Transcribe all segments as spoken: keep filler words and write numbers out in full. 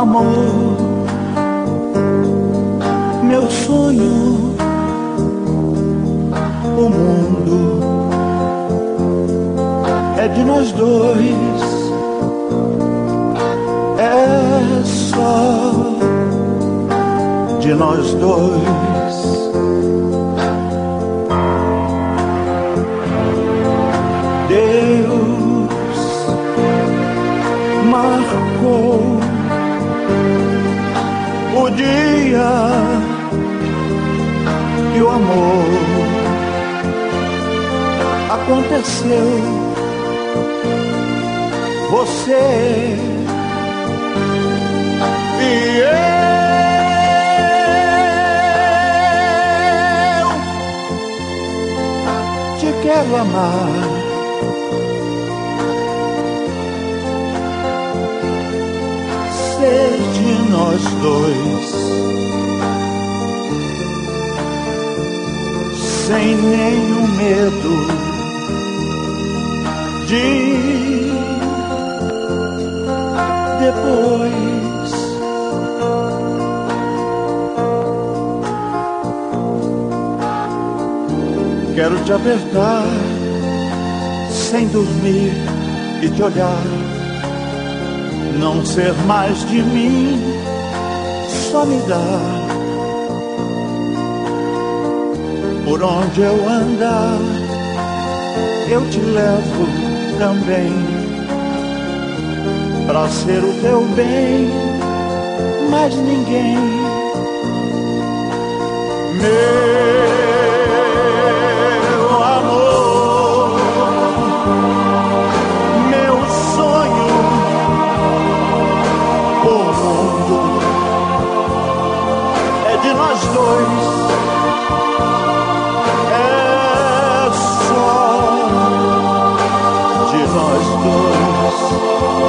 amor, meu sonho, o mundo é de nós dois, é só de nós dois. Deus marcou o dia que o amor aconteceu. Você e eu te quero amar. Ser de nós dois, sem nenhum medo de depois. Quero te apertar sem dormir e te olhar, não ser mais de mim, só me dar. Por onde eu andar, eu te levo também, pra ser o teu bem, mais ninguém. Meu amor, meu sonho, o mundo é de nós dois, é só de nós dois.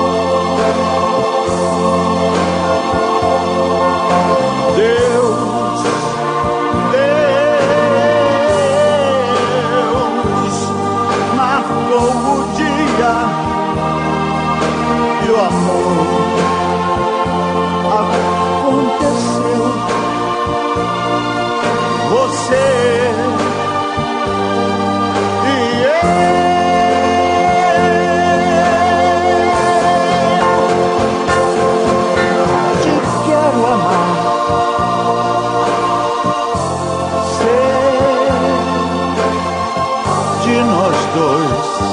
Deus, Deus marcou o dia e o amor aconteceu. Você e eu te quero amar. Ser de nós dois,